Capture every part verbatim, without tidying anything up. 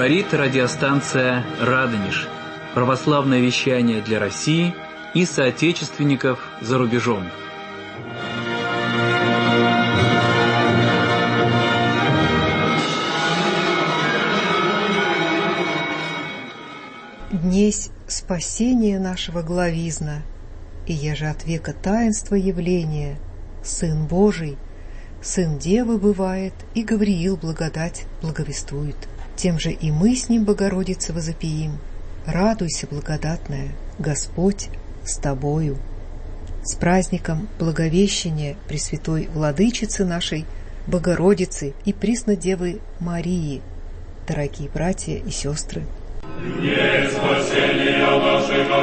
Говорит радиостанция «Радонеж». Православное вещание для России и соотечественников за рубежом. Днесь спасение нашего главизна, и еже от века таинства явления, Сын Божий, Сын Девы бывает, и Гавриил благодать благовествует. Тем же и мы с ним, Богородице, возопиим: радуйся, благодатная, Господь с тобою. С праздником Благовещения Пресвятой Владычицы нашей, Богородицы и Преснодевы Марии, дорогие братья и сестры. Не спасение нашего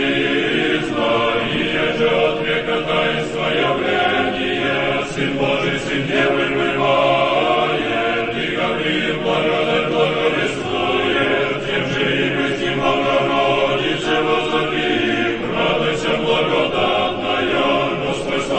главизна, и еже от века таинства явления, Сын Божий, Сын Девы бывает, и Гавриил благодать благовествует, тем же и мы с ним, Богородице, возопим: радуйся, благодатная, Господь с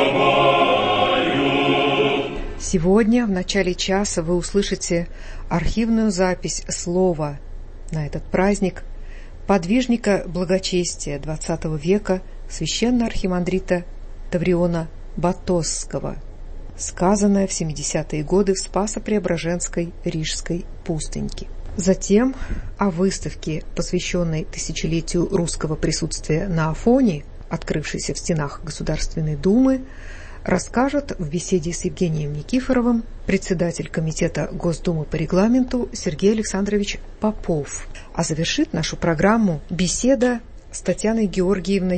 тобою. Сегодня в начале часа вы услышите архивную запись слова на этот праздник подвижника благочестия двадцатого века, священного архимандрита Тавриона Батосского, сказанное в семидесятые годы в Спасо-Преображенской Рижской пустыньке. Затем о выставке, посвященной тысячелетию русского присутствия на Афоне, открывшейся в стенах Государственной Думы, расскажет в беседе с Евгением Никифоровым председатель Комитета Госдумы по регламенту Сергей Александрович Попов. А завершит нашу программу беседа с Татьяной Георгиевной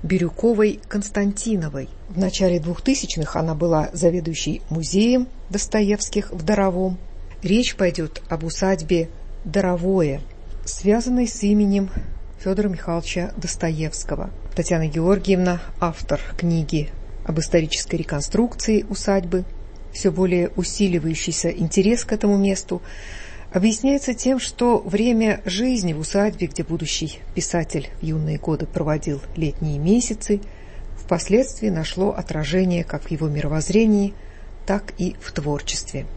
Бирюковой-Константиновой. В начале двухтысячных она была заведующей музеем Достоевских в Даровом. Речь пойдет об усадьбе Даровое, связанной с именем Федора Михайловича Достоевского. Татьяна Георгиевна – автор книги об исторической реконструкции усадьбы. Все более усиливающийся интерес к этому месту объясняется тем, что время жизни в усадьбе, где будущий писатель в юные годы проводил летние месяцы, впоследствии нашло отражение как в его мировоззрении, так и в творчестве.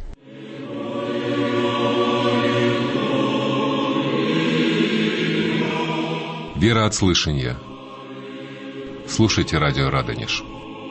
Вера от слышания. Слушайте радио Радонеж.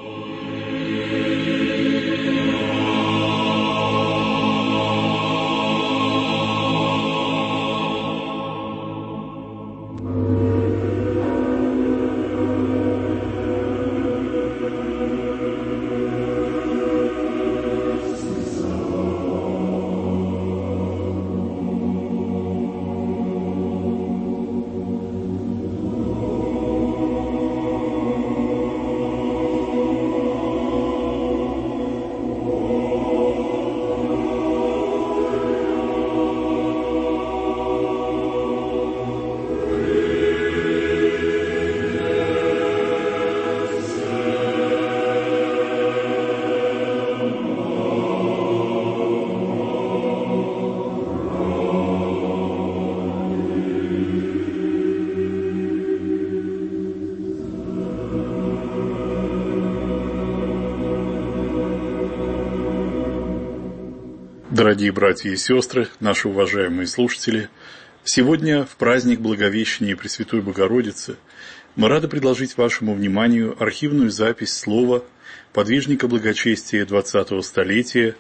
Дорогие братья и сестры, наши уважаемые слушатели, сегодня в праздник Благовещения Пресвятой Богородицы мы рады предложить вашему вниманию архивную запись слова подвижника благочестия двадцатого столетия,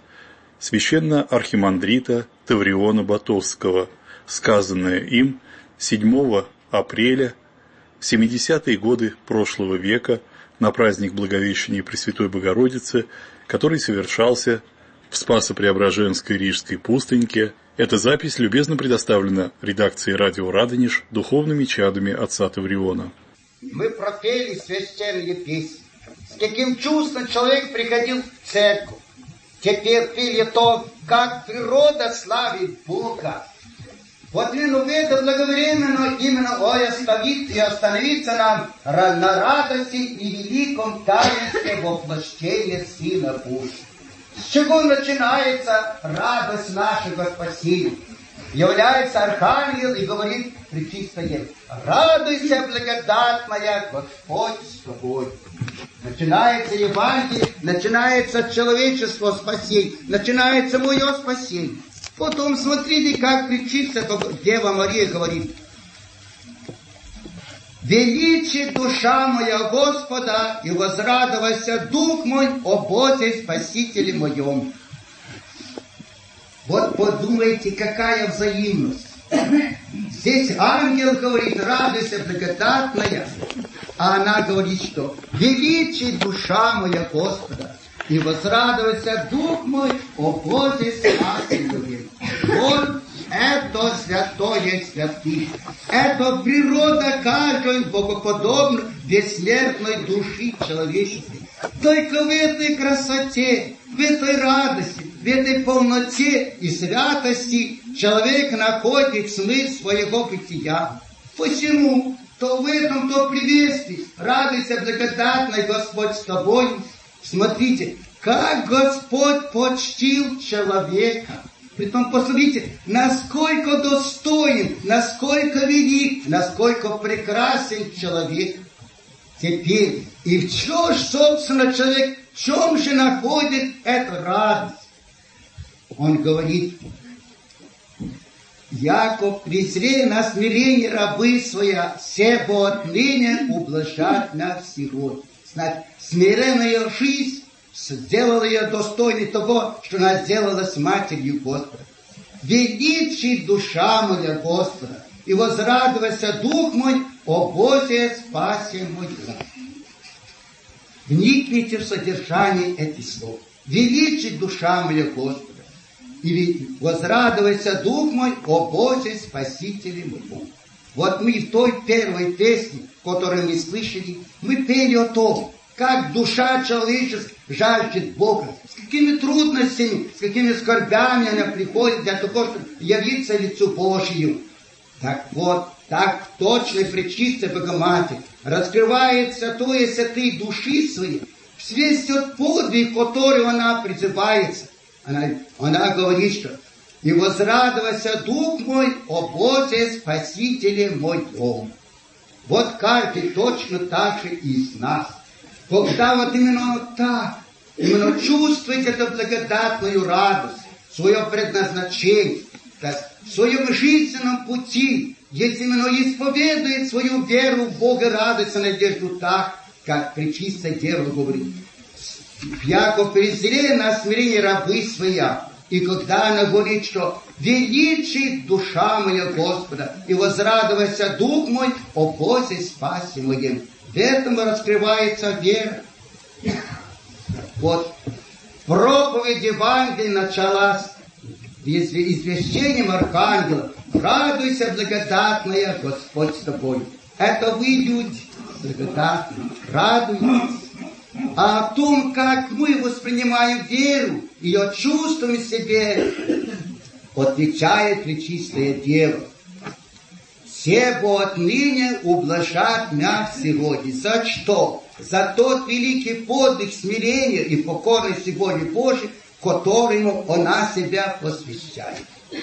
священно-архимандрита Тавриона Батосского, сказанное им седьмого апреля в семидесятые годы прошлого века на праздник Благовещения Пресвятой Богородицы, который совершался в Спасо-Преображенской Рижской пустыньке. Эта запись любезно предоставлена редакцией радио «Радонеж» духовными чадами отца Тавриона. Мы пропели священные песни. С каким чувством человек приходил в церковь. Теперь пели то, как природа славит Бога. Вот именно в это благовременно именно ой, оставить и остановиться нам на радости и великом таинстве воплощения Сына Божьего. С чего начинается радость нашего спасения? Является архангел и говорит пречистое: радуйся, благодать моя, Господь с тобой. Начинается Евангелие, начинается человечество спасение, начинается мое спасение. Потом смотрите, как причится, Дева Мария говорит: «Величи душа моя Господа, и возрадовался дух мой о Боге Спасителе моем». Вот подумайте, какая взаимность. Здесь ангел говорит: радуйся, благодатная, а она говорит, что величи душа моя Господа, и возрадовался дух мой о Боге Спасителе. Вот это святое святых. Это природа каждой богоподобной, бессмертной души человеческой. Только в этой красоте, в этой радости, в этой полноте и святости человек находит смысл своего бытия. Посему то в этом, то приветствии. Радуйся, благодатный Господь с тобой. Смотрите, как Господь почтил человека. Притом, посмотрите, насколько достоин, насколько велик, насколько прекрасен человек. Теперь, и в чем, собственно, человек, в чем же находит эту радость? Он говорит: «Яко презри на смирение рабы своя, себо отныне ублажат на всего». Значит, смиренная жизнь сделала ее достойной того, что она сделалась матерью Господа. «Величи душа моя Господа, и возрадовался дух мой о Боге спасе моем». Вникните в содержание этих слов. «Величи душа моя Господа, и возрадовался дух мой о Боге Спасителе моем». Вот мы в той первой песне, которую мы слышали, мы пели о том, как душа человеческая жаждет Бога, с какими трудностями, с какими скорбями она приходит для того, чтобы явиться лицу Божию. Так вот, так точно и пречистая Богоматерь раскрывает святое святые души своей, весь тот подвиг, которым она призывается. Она, она говорит, что «И возрадовался дух мой о Боге Спасителе моем». Вот каждый точно так же из нас. Когда вот именно так, именно чувствует эту благодатную радость, свое предназначение, так, в своем жизненном пути, если именно исповедует свою веру в Бога, радость и надежду так, как пречистая Дева говорит: «Яко презри на смирение рабы своя». И когда она говорит, что «величит душа моя Господа, и возрадовался дух мой о Боге спасе моем», в этом раскрывается вера. Вот проповедь Евангелия началась извещением архангела: «Радуйся, благодатная, Господь с тобой». Это вы, люди, благодатные, радуйтесь. А о том, как мы воспринимаем веру, ее чувствуем в себе, отвечает пречистая Дева: «Себо отныне ублажат мя сегодня». За что? За тот великий подвиг смирения и покорности воли Божией, которому она себя посвящает.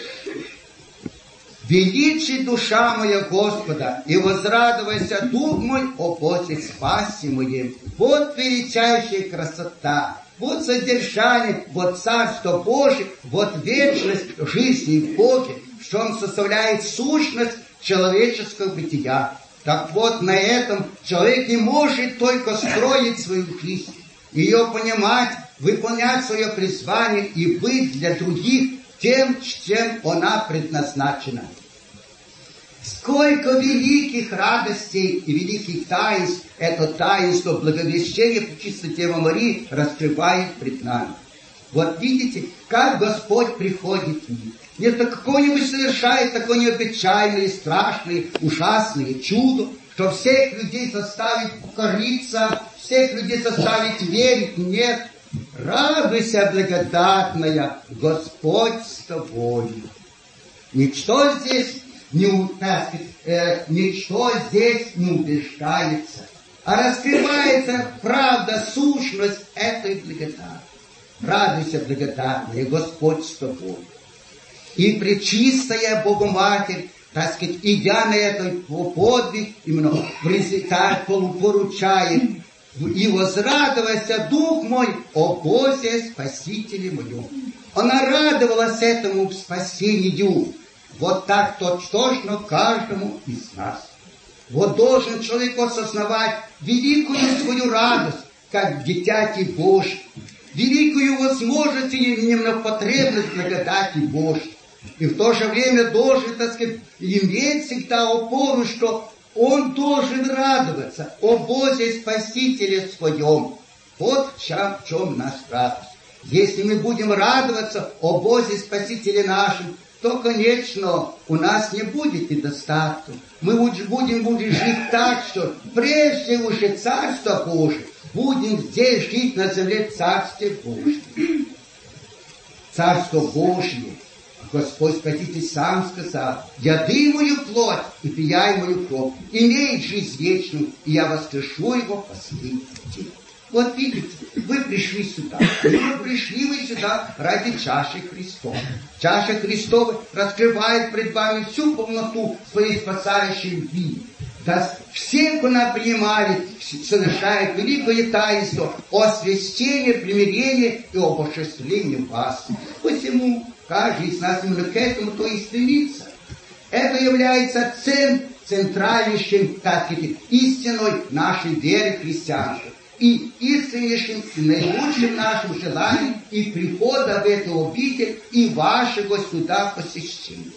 «Величи душа моя Господа, и возрадовался дух мой о Боге спасе моем». Вот величайшая красота, вот содержание, вот Царство Божие, вот вечность жизни в Боге, в чем составляет сущность человеческого бытия. Так вот, на этом человек не может только строить свою жизнь, ее понимать, выполнять свое призвание и быть для других тем, чем она предназначена. Сколько великих радостей и великих таинств это таинство благовещения пречистой Девы Марии раскрывает пред нами. Вот видите, как Господь приходит в них. Не какое-нибудь совершает такое необычайное, страшное, ужасное чудо, что всех людей заставить покориться, всех людей заставить верить. Нет. Радуйся, благодатная, Господь с тобой. Ничто здесь не, э, ничто здесь не убеждается, а раскрывается правда, сущность этой благодати. Радуйся, благодатная, Господь с тобой. И пречистая Богоматерь, так сказать, идя на этот подвиг, именно презентает, поручает: «И возрадовался дух мой о Боге Спасителе моем». она радовалась этому спасению. Вот так точно каждому из нас. Вот должен человек осознавать великую свою радость, как дитяти Божьей, великую возможность и именно потребность благодати Божьей. И в то же время должен, так сказать, иметь всегда опору, что он должен радоваться о Боге Спасителе своем. Вот в чем, в чем наш радость. Если мы будем радоваться о Боге Спасителе нашем, то, конечно, у нас не будет недостатка. Мы будем, будем жить так, что прежде уже Царство Божие, будем здесь жить на земле в Царстве Божьем. Царство Божье. Господь Спаситель сам сказал: «Яды мою плоть и пияй мою кровь, имеет жизнь вечную, и я воскрешу его в последний день». Вот видите, вы пришли сюда. Вы пришли вы сюда ради чаши Христовой. Чаша Христова раскрывает пред вами всю полноту своей спасающей любви. Да, всех она принимает, совершает великое таинство о освящении, примирении и обожествлении вас. Посему каждый из нас именно к этому то и стремится. Это является центральнейшим, так сказать, истиной нашей веры христианской. И искреннейшим, и наилучшим нашим желанием и прихода в эту обитель, и вашего сюда посещения.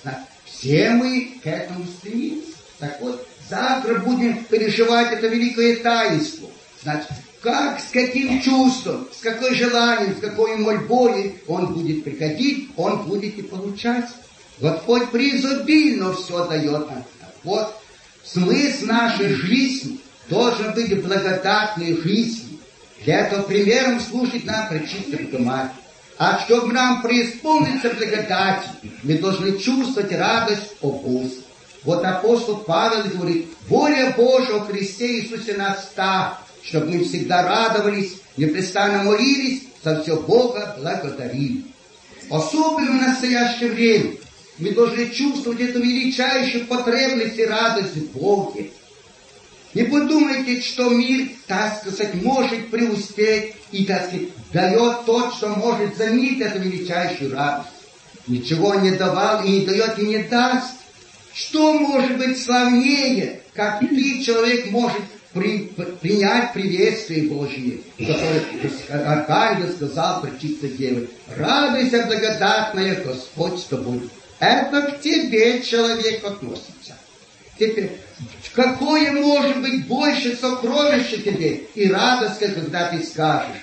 Все мы к этому стремимся. Так вот, завтра будем переживать это великое таинство. Значит, как, с каким чувством, с какой желанием, с какой мольбой он будет приходить, он будет и получать. Господь преизобильно все дает нам. Вот смысл нашей жизни должен быть благодатной жизнью. Для этого примером служит нам Пречистая Богоматерь. А чтобы нам преисполниться благодати, мы должны чувствовать радость о Боге. Вот апостол Павел говорит: воля Божия о Христе Иисусе нас та, чтобы мы всегда радовались, непрестанно молились, за все Бога благодарили. Особенно в настоящее время мы должны чувствовать эту величайшую потребность и радость в Боге. Не подумайте, что мир, так сказать, может преуспеть и, так сказать, дает тот, что может заменить эту величайшую радость. Ничего не давал и не дает и не даст. Что может быть славнее, как ты, человек, может при, принять приветствие Божие, которое Архангел сказал Пречистой Деве: радуйся, благодатная, Господь с тобой. Это к тебе человек относится. Теперь, какое может быть больше сокровище тебе и радость, когда ты скажешь: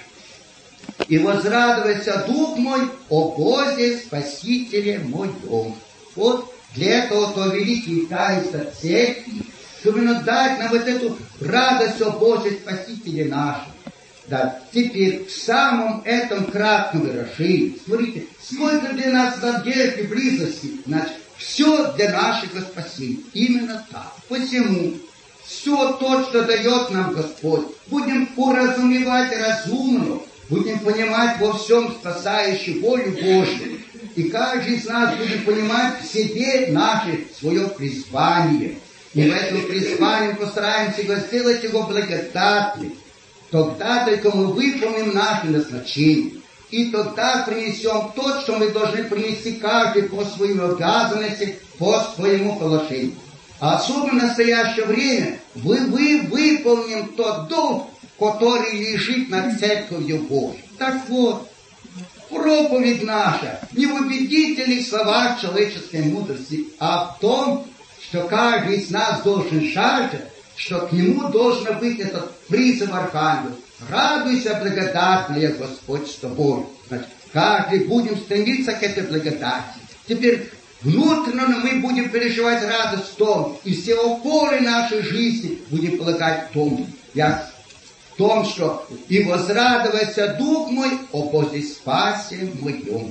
и возрадуйся, дух мой, о Боге Спасителе моем. Вот для этого то великий таинство церкви, чтобы дать нам вот эту радость о Боже Спасителе нашем. Да, теперь в самом этом кратком выражении, смотрите, сколько для нас надежды и близости, значит, все для нашего спасения. Именно так. Посему все то, что дает нам Господь, будем уразумевать разумно, будем понимать во всем спасающую волю Божью. И каждый из нас будет понимать в себе наше свое призвание. И в этом призвании постараемся его сделать его благодатным. Тогда только мы выполним наше назначение. И тогда принесем то, что мы должны принести каждый по своим обязанностям, по своему положению. А особенно в настоящее время вы, вы выполним тот долг, который лежит над Церковью Божьей. Так вот, проповедь наша не в убедительных словах человеческой мудрости, а в том, что каждый из нас должен жаждать, что к нему должен быть этот призыв Архангела: радуйся, благодатная, Господь с тобой. Значит, каждый будем стремиться к этой благодати. Теперь внутренне мы будем переживать радость в том, и все опоры нашей жизни будем полагать в том, я, в том, что и возрадуйся, дух мой, о Боге спасе моем.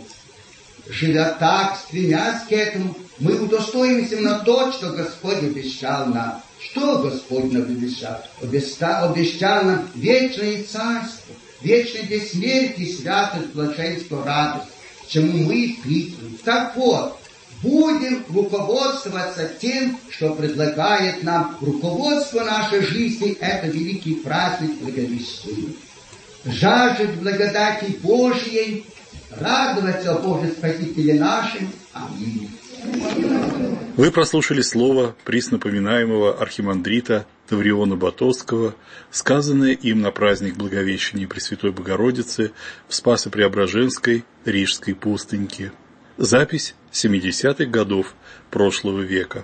Живя так, стремясь к этому, мы удостоимся на то, что Господь обещал нам. Что Господь нам обещал? Обещал, обещал нам вечное царство, вечное бессмертие, святость, блаженство, радость, к чему мы и кликнули. Так вот, будем руководствоваться тем, что предлагает нам руководство нашей жизни, это великий праздник Благовещения. Жаждать благодати Божьей радоваться о Божьем Спасителе нашем. Аминь. Вы прослушали слово приснапоминаемого архимандрита Тавриона Батовского, сказанное им на праздник Благовещения Пресвятой Богородицы в Спасо-Преображенской Рижской пустыньке. Запись семидесятых годов прошлого века.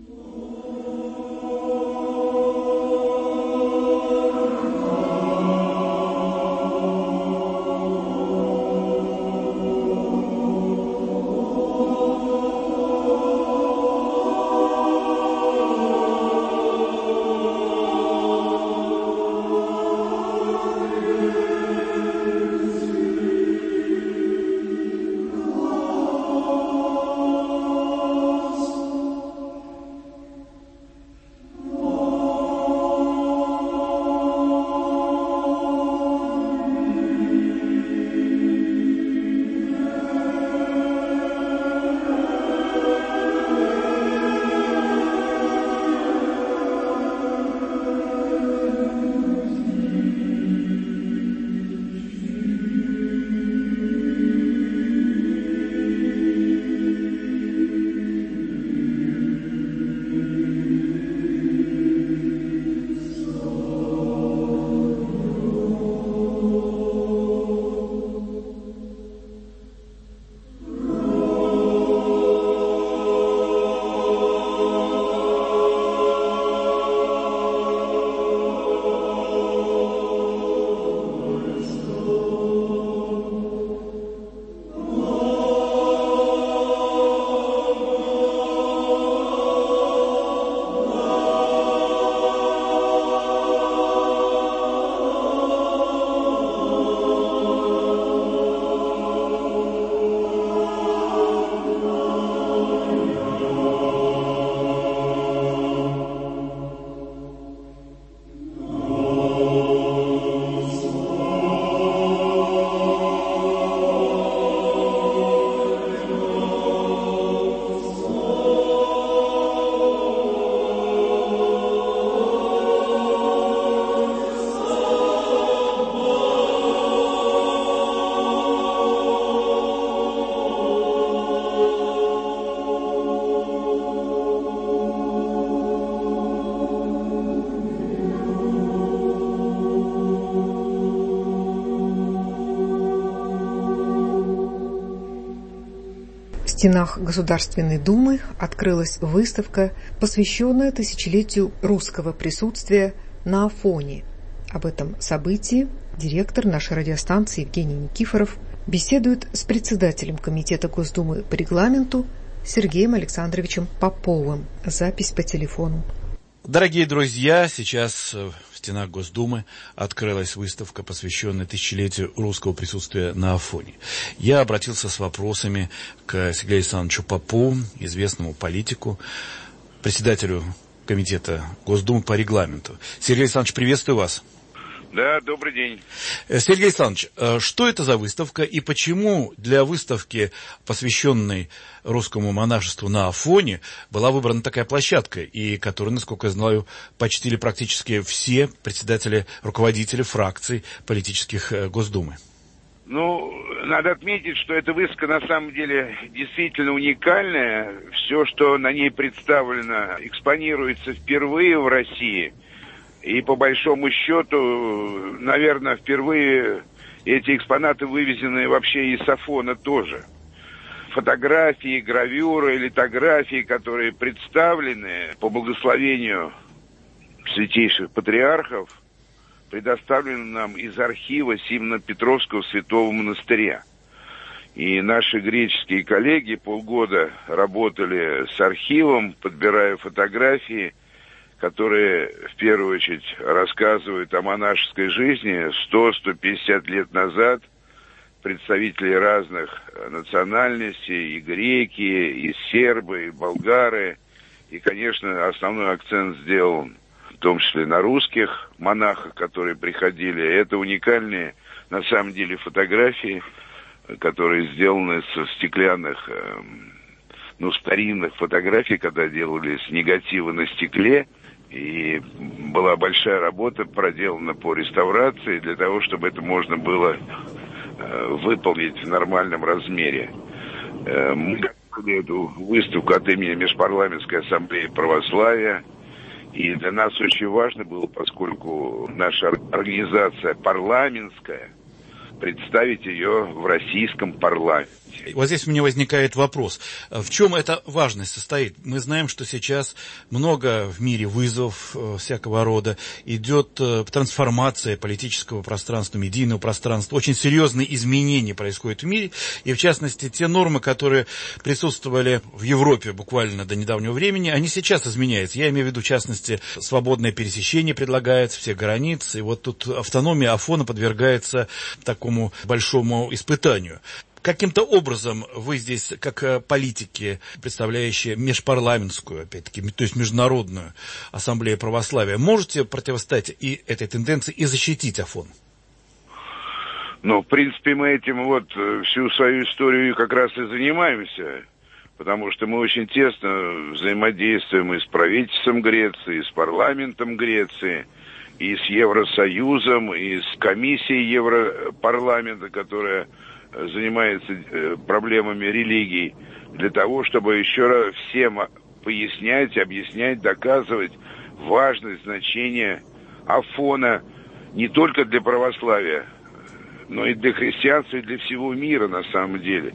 В стенах Государственной Думы открылась выставка, посвященная тысячелетию русского присутствия на Афоне. Об этом событии директор нашей радиостанции Евгений Никифоров беседует с председателем Комитета Госдумы по регламенту Сергеем Александровичем Поповым. Запись по телефону. Дорогие друзья, сейчас в стенах Госдумы открылась выставка, посвященная тысячелетию русского присутствия на Афоне. Я обратился с вопросами к Сергею Александровичу Попову, известному политику, председателю Комитета Госдумы по регламенту. Сергей Александрович, приветствую вас. Да, добрый день. Сергей Александрович, что это за выставка и почему для выставки, посвященной русскому монашеству на Афоне, была выбрана такая площадка, и которую, насколько я знаю, почтили практически все председатели, руководители фракций политических Госдумы? Ну, надо отметить, что эта выставка на самом деле действительно уникальная. Все, что на ней представлено, экспонируется впервые в России. И по большому счету, наверное, впервые эти экспонаты вывезены вообще из Афона тоже. Фотографии, гравюры, литографии, которые представлены по благословению святейших патриархов, предоставлены нам из архива Симоно-Петровского святого монастыря. И наши греческие коллеги полгода работали с архивом, подбирая фотографии, которые в первую очередь рассказывают о монашеской жизни сто - сто пятьдесят лет назад. Представители разных национальностей, и греки, и сербы, и болгары. И, конечно, основной акцент сделан в том числе на русских монахах, которые приходили. Это уникальные, на самом деле, фотографии, которые сделаны со стеклянных, ну, старинных фотографий, когда делали с негатива на стекле. И была большая работа проделана по реставрации для того, чтобы это можно было выполнить в нормальном размере. Мы готовили эту выставку от имени Межпарламентской ассамблеи православия. И для нас очень важно было, поскольку наша организация парламентская, представить ее в российском парламенте. Вот здесь у меня возникает вопрос. В чем эта важность состоит? Мы знаем, что сейчас много в мире вызовов всякого рода. Идет трансформация политического пространства, медийного пространства. Очень серьезные изменения происходят в мире. И, в частности, те нормы, которые присутствовали в Европе буквально до недавнего времени, они сейчас изменяются. Я имею в виду, в частности, свободное пересечение предлагается, все границы. И вот тут автономия Афона подвергается такому большому испытанию. Каким-то образом вы здесь, как политики, представляющие межпарламентскую, опять-таки, то есть международную ассамблею православия, можете противостоять и этой тенденции и защитить Афон? Ну, в принципе, мы этим вот всю свою историю как раз и занимаемся, потому что мы очень тесно взаимодействуем и с правительством Греции, и с парламентом Греции, и с Евросоюзом, и с комиссией Европарламента, которая занимается проблемами религий, для того, чтобы еще раз всем пояснять, объяснять, доказывать важность, значение Афона не только для православия, но и для христианства, и для всего мира на самом деле.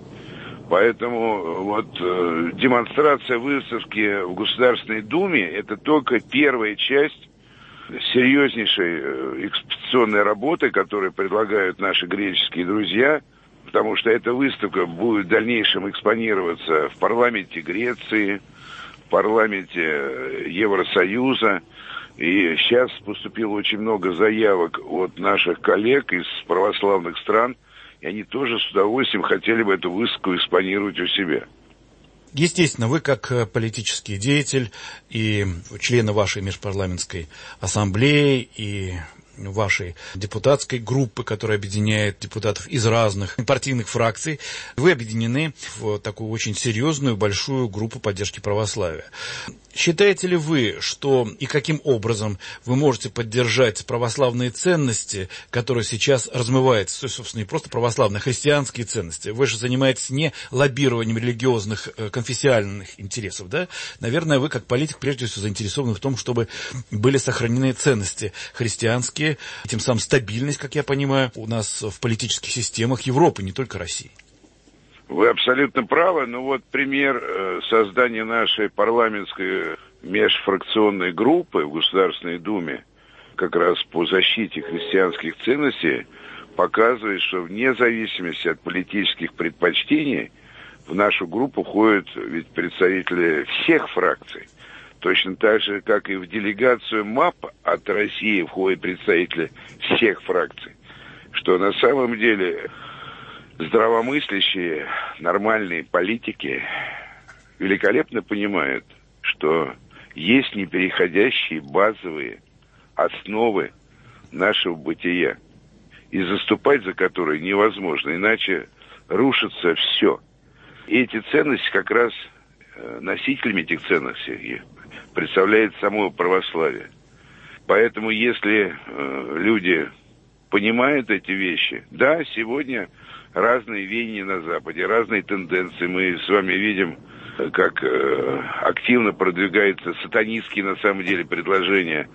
Поэтому вот э, демонстрация выставки в Государственной Думе – это только первая часть серьезнейшей э, экспозиционной работы, которую предлагают наши греческие друзья, потому что эта выставка будет в дальнейшем экспонироваться в парламенте Греции, в парламенте Евросоюза. И сейчас поступило очень много заявок от наших коллег из православных стран, и они тоже с удовольствием хотели бы эту выставку экспонировать у себя. Естественно, вы как политический деятель и члены вашей межпарламентской ассамблеи и вашей депутатской группы, которая объединяет депутатов из разных партийных фракций, вы объединены в такую очень серьезную, большую группу поддержки православия. Считаете ли вы, что и каким образом вы можете поддержать православные ценности, которые сейчас размываются, то есть, собственно, не просто православные, а христианские ценности? Вы же занимаетесь не лоббированием религиозных, конфессиональных интересов, да? Наверное, вы, как политик, прежде всего заинтересованы в том, чтобы были сохранены ценности христианские, и тем самым стабильность, как я понимаю, у нас в политических системах Европы, не только России. Вы абсолютно правы, но вот пример э, создания нашей парламентской межфракционной группы в Государственной Думе как раз по защите христианских ценностей показывает, что вне зависимости от политических предпочтений в нашу группу входят ведь представители всех фракций. Точно так же, как и в делегацию МАП от России входят представители всех фракций. Что на самом деле здравомыслящие, нормальные политики великолепно понимают, что есть непереходящие базовые основы нашего бытия, и заступать за которые невозможно, иначе рушится все. И эти ценности как раз носителями этих ценностей представляет само православие. Поэтому если э, люди понимают эти вещи, да, сегодня разные веяния на Западе, разные тенденции. Мы с вами видим, как э, активно продвигаются сатанистские, на самом деле, предложения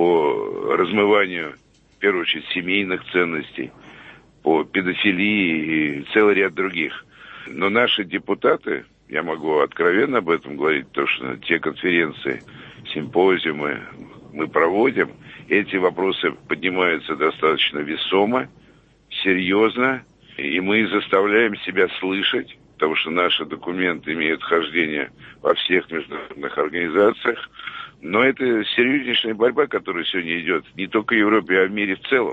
по размыванию, в первую очередь, семейных ценностей, по педофилии и целый ряд других. Но наши депутаты, я могу откровенно об этом говорить, потому что те конференции, симпозиумы мы проводим, эти вопросы поднимаются достаточно весомо, серьезно, и мы заставляем себя слышать, потому что наши документы имеют хождение во всех международных организациях. Но это серьезнейшая борьба, которая сегодня идет не только в Европе, а в мире в целом.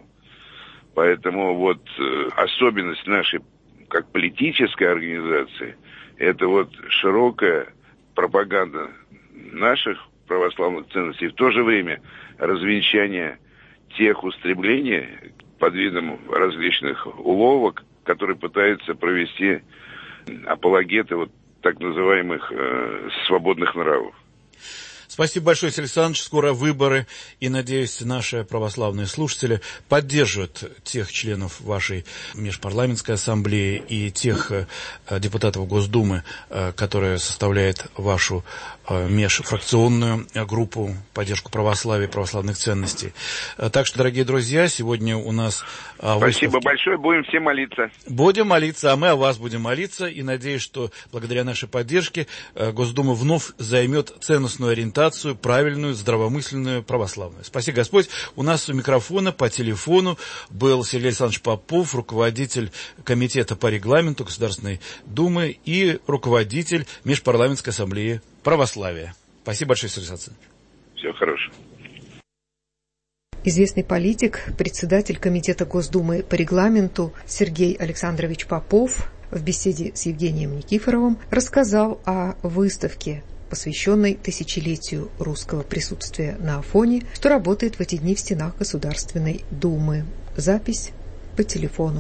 Поэтому вот э, особенность нашей, как политической организации, это вот широкая пропаганда наших православных ценностей, в то же время развенчание тех устремлений под видом различных уловок, которые пытаются провести апологеты вот так называемых э, свободных нравов. Спасибо большое, Сергей Александрович. Скоро выборы, и, надеюсь, наши православные слушатели поддержат тех членов вашей межпарламентской ассамблеи и тех депутатов Госдумы, которые составляют вашу межфракционную группу поддержку православия и православных ценностей. Так что, дорогие друзья, сегодня у нас... Спасибо выставки. большое, будем все молиться. Будем молиться, а мы о вас будем молиться, и надеюсь, что благодаря нашей поддержке Госдума вновь займет ценностную ориентацию, правильную, здравомысленную, православную. Спаси Господь. У нас у микрофона по телефону был Сергей Александрович Попов, руководитель комитета по регламенту Государственной Думы и руководитель Межпарламентской ассамблеи православия. Спасибо большое, Сергей Александрович. Всего хорошего. Известный политик, председатель Комитета Госдумы по регламенту Сергей Александрович Попов в беседе с Евгением Никифоровым рассказал о выставке, посвященной тысячелетию русского присутствия на Афоне, что работает в эти дни в стенах Государственной Думы. Запись по телефону.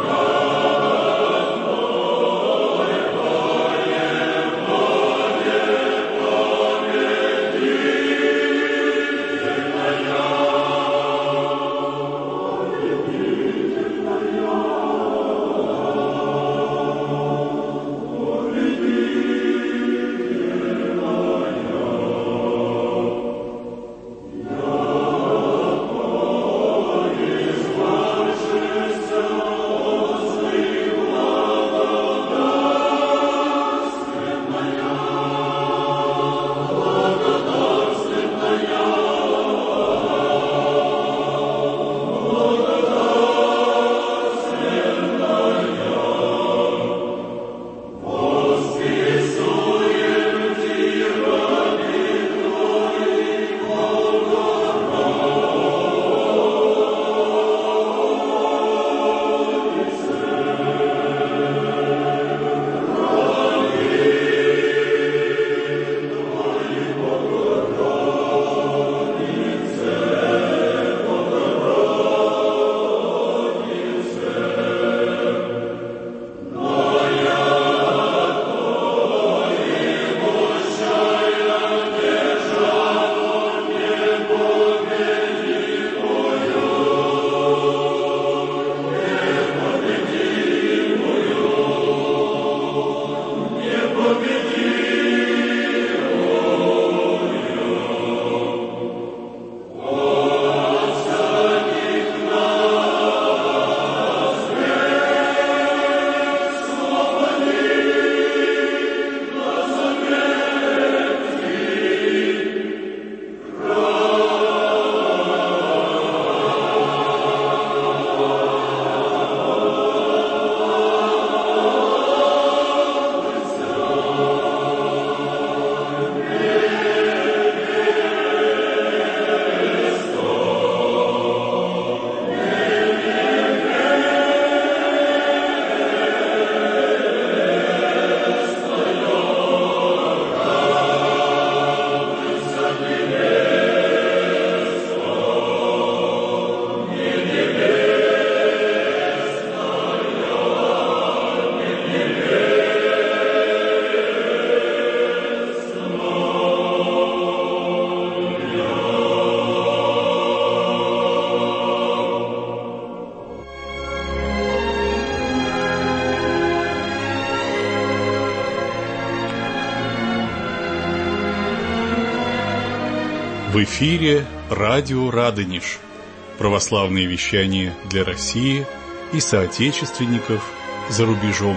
В эфире радио «Радонеж». Православные вещания для России и соотечественников за рубежом.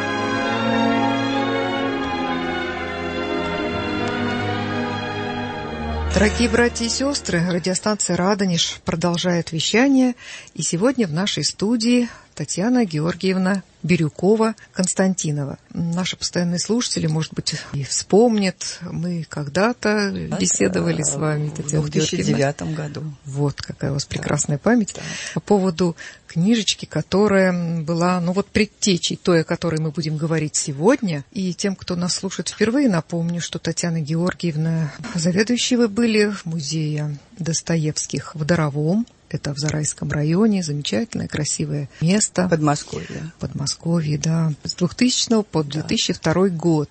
Дорогие братья и сестры, радиостанция «Радонеж» продолжает вещание, и сегодня в нашей студии Татьяна Георгиевна Бирюкова-Константинова. Наши постоянные слушатели, может быть, и вспомнят, мы когда-то беседовали с вами, Татьяна Георгиевна. В две тысячи девятом году. Вот какая у вас прекрасная память. Да. По поводу книжечки, которая была, ну вот, предтечей той, о которой мы будем говорить сегодня. И тем, кто нас слушает впервые, напомню, что Татьяна Георгиевна, заведующей вы были в музее Достоевских в Даровом. Это в Зарайском районе, замечательное, красивое место. Подмосковье. Подмосковье, да. С двухтысячного по две тысячи второй год.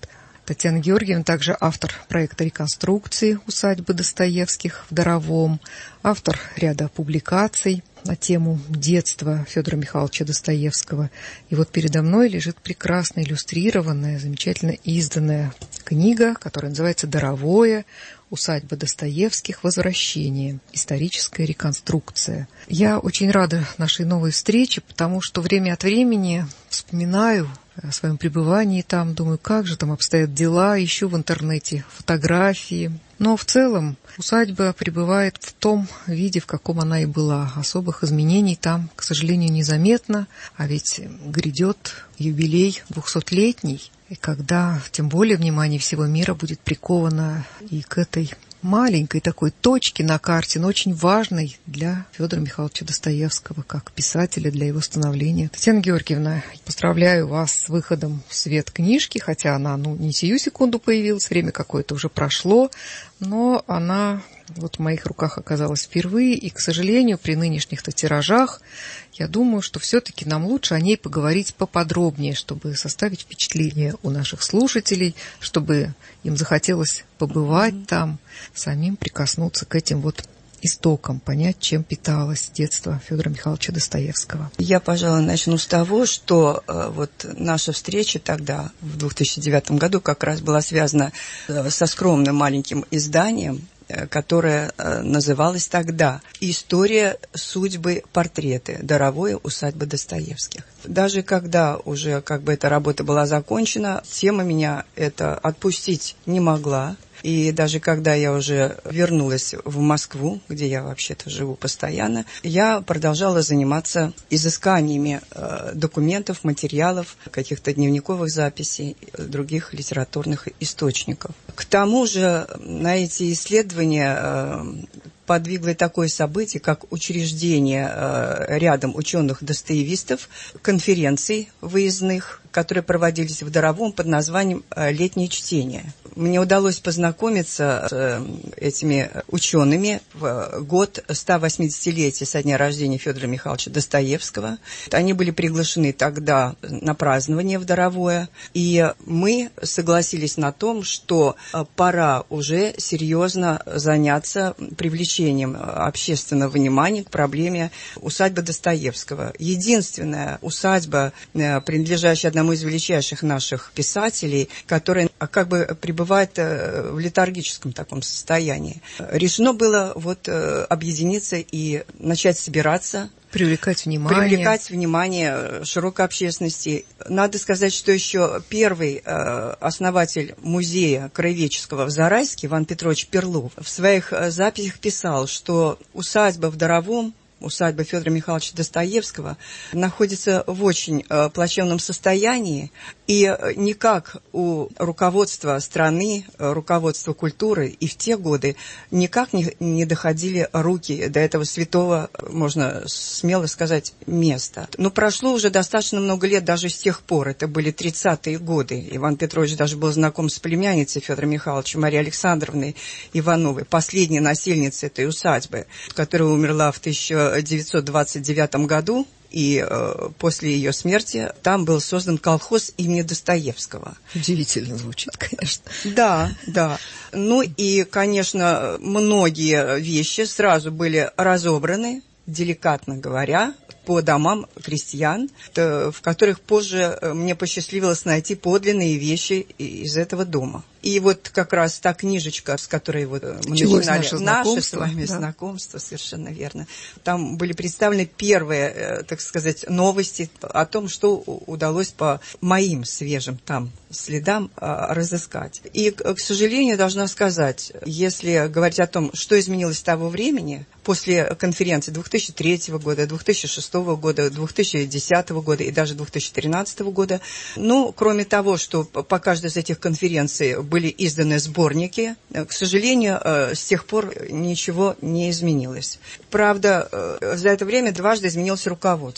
Татьяна Георгиевна также автор проекта реконструкции усадьбы Достоевских в Даровом, автор ряда публикаций на тему детства Федора Михайловича Достоевского. И вот передо мной лежит прекрасно иллюстрированная, замечательно изданная книга, которая называется «Даровое. Усадьба Достоевских. Возвращение. Историческая реконструкция». Я очень рада нашей новой встрече, потому что время от времени вспоминаю о своем пребывании там, думаю, как же там обстоят дела, ищу в интернете фотографии. Но в целом усадьба пребывает в том виде, в каком она и была. Особых изменений там, к сожалению, незаметно, а ведь грядет юбилей двухсотлетний, и когда тем более внимание всего мира будет приковано и к этой маленькой такой точке на карте, но очень важной для Федора Михайловича Достоевского, как писателя, для его становления. Татьяна Георгиевна, поздравляю вас с выходом в свет книжки, хотя она ну, не сию секунду появилась, время какое-то уже прошло, но она вот в моих руках оказалась впервые, и, к сожалению, при нынешних-то тиражах, я думаю, что все-таки нам лучше о ней поговорить поподробнее, чтобы составить впечатление у наших слушателей, чтобы им захотелось побывать mm-hmm. там, самим прикоснуться к этим вот истокам, понять, чем питалось детство Федора Михайловича Достоевского. Я, пожалуй, начну с того, что э, вот наша встреча тогда, в две тысячи девятом году, как раз была связана э, со скромным маленьким изданием, которая называлась тогда «История судьбы портреты. Даровое. Усадьба Достоевских». Даже когда уже как бы эта работа была закончена, тема меня это отпустить не могла. И даже когда я уже вернулась в Москву, где я вообще-то живу постоянно, я продолжала заниматься изысканиями э, документов, материалов, каких-то дневниковых записей, других литературных источников. К тому же на эти исследования э, подвигло такое событие, как учреждение э, рядом ученых-достоевистов, конференций выездных, которые проводились в Даровом под названием «Летнее чтение». Мне удалось познакомиться с этими учеными в год ста восьмидесятилетия со дня рождения Федора Михайловича Достоевского. Они были приглашены тогда на празднование в Даровое, и мы согласились на том, что пора уже серьезно заняться привлечением общественного внимания к проблеме усадьбы Достоевского. Единственная усадьба, принадлежащая одному из величайших наших писателей, которая как бы пребывает в летаргическом таком состоянии. Решено было вот объединиться и начать собираться, Привлекать внимание. Привлекать внимание широкой общественности. Надо сказать, что еще первый э, основатель музея краеведческого в Зарайске, Иван Петрович Перлов, в своих записях писал, что усадьба в Даровом, усадьба Федора Михайловича Достоевского, находится в очень э, плачевном состоянии, и никак у руководства страны, руководства культуры и в те годы никак не, не доходили руки до этого святого, можно смело сказать, места. Но прошло уже достаточно много лет даже с тех пор, это были тридцатые годы. Иван Петрович даже был знаком с племянницей Федора Михайловича, Марией Александровной Ивановой, последней насельницей этой усадьбы, которая умерла в тысяча девятьсот двадцать девятом году. И э, после ее смерти там был создан колхоз имени Достоевского. Удивительно звучит, конечно. Да, да. Ну и, конечно, многие вещи сразу были разобраны, деликатно говоря, по домам крестьян, в которых позже мне посчастливилось найти подлинные вещи из этого дома. И вот как раз та книжечка, с которой вот мы началось начинали наше, наше с вами да. знакомство, совершенно верно. Там были представлены первые, так сказать, новости о том, что удалось по моим свежим там следам разыскать. И, к сожалению, должна сказать, если говорить о том, что изменилось с того времени, после конференции две тысячи третьего года, две тысячи шестого года, две тысячи десятого года и даже две тысячи тринадцатого года, ну, кроме того, что по каждой из этих конференций были изданы сборники, к сожалению, с тех пор ничего не изменилось. Правда, за это время дважды изменилось руководство.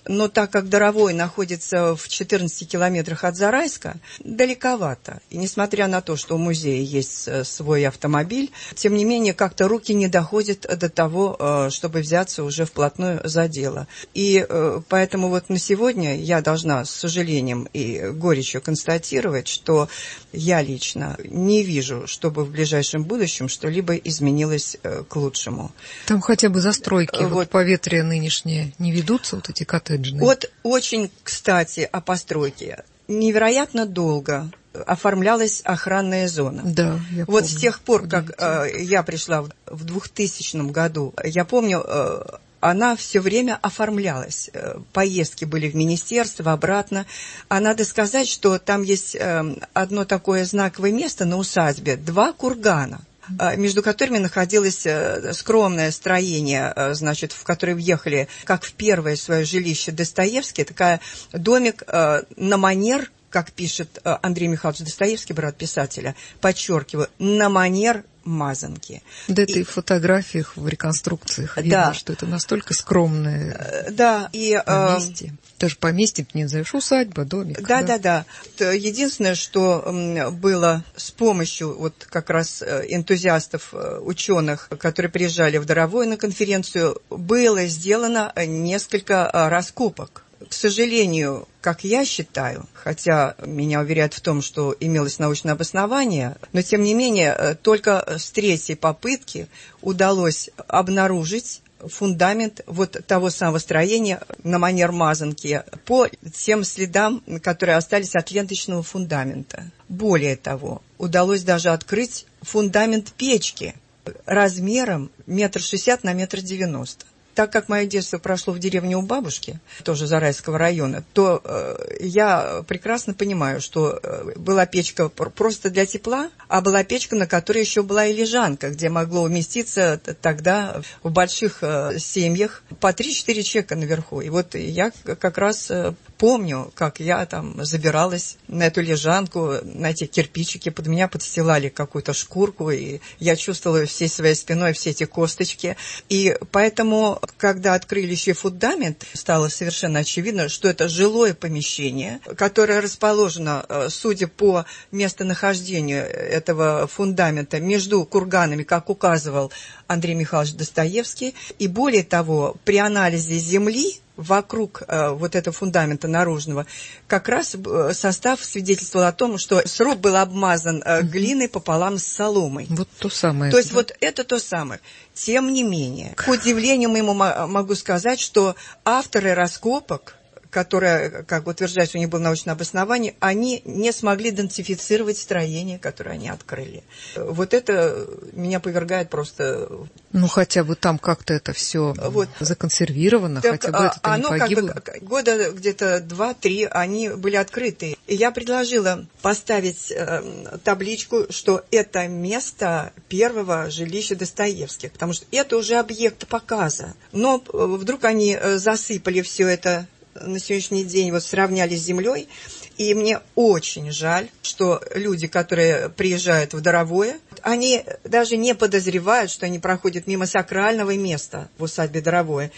но так как Даровой находится в четырнадцати километрах от Зарайска, далековато. И несмотря на то, что у музея есть свой автомобиль, тем не менее как-то руки не доходят до того, чтобы взяться уже вплотную за дело. И поэтому вот на сегодня я должна с сожалением и горечью констатировать, что я лично не вижу, чтобы в ближайшем будущем что-либо изменилось к лучшему. Там хотя бы застройки вот, вот поветрия нынешние не ведутся, вот эти коттеджные? Вот очень, кстати, о постройке. Невероятно долго оформлялась охранная зона. Да, я вот помню. С тех пор, как э, я пришла в, в двухтысячном году, я помню, э, она все время оформлялась. Поездки были в министерство, обратно. А надо сказать, что там есть э, одно такое знаковое место на усадьбе, два кургана, между которыми находилось скромное строение, значит, в которое въехали, как в первое свое жилище Достоевский, такая домик на манер, как пишет Андрей Михайлович Достоевский, брат писателя, подчеркиваю, на манер Мазанки. Да, это и в фотографиях, в реконструкциях видно, да. что это настолько скромное да, и, поместье. Даже поместье не назовешь, усадьба, домик. Да, да, да, да. Единственное, что было с помощью вот как раз энтузиастов, ученых, которые приезжали в Даровой на конференцию, было сделано несколько раскопок. К сожалению, как я считаю, хотя меня уверяют в том, что имелось научное обоснование, но тем не менее только с третьей попытки удалось обнаружить фундамент вот того самого строения на манер Мазанки по тем следам, которые остались от ленточного фундамента. Более того, удалось даже открыть фундамент печки размером метр шестьдесят на метр девяносто. Так как мое детство прошло в деревне у бабушки, тоже Зарайского района, то э, я прекрасно понимаю, что э, была печка просто для тепла, а была печка, на которой еще была и лежанка, где могло уместиться тогда в больших э, семьях по три-четыре человека наверху. И вот я как раз э, помню, как я там забиралась на эту лежанку, на эти кирпичики, под меня подстилали какую-то шкурку, и я чувствовала всей своей спиной все эти косточки. И поэтому, когда открыли еще фундамент, стало совершенно очевидно, что это жилое помещение, которое расположено, судя по местонахождению этого фундамента, между курганами, как указывал Андрей Михайлович Достоевский. И более того, при анализе земли вокруг э, вот этого фундамента наружного, как раз э, состав свидетельствовал о том, что сруб был обмазан э, глиной пополам с соломой. Вот то самое. То есть да? вот это то самое. Тем не менее, к удивлению моему могу сказать, что авторы раскопок, которые, как утверждается, у них было научное обоснование, они не смогли идентифицировать строение, которое они открыли. Вот это меня повергает просто... Ну, хотя бы там как-то это все вот законсервировано, так, хотя бы это оно не погибло. Как бы, года где-то два-три они были открыты. И я предложила поставить э, табличку, что это место первого жилища Достоевских, потому что это уже объект показа. Но вдруг они засыпали все это на сегодняшний день, вот сравняли с землей. И мне очень жаль, что люди, которые приезжают в Даровое, они даже не подозревают, что они проходят мимо сакрального места в усадьбе Даровое.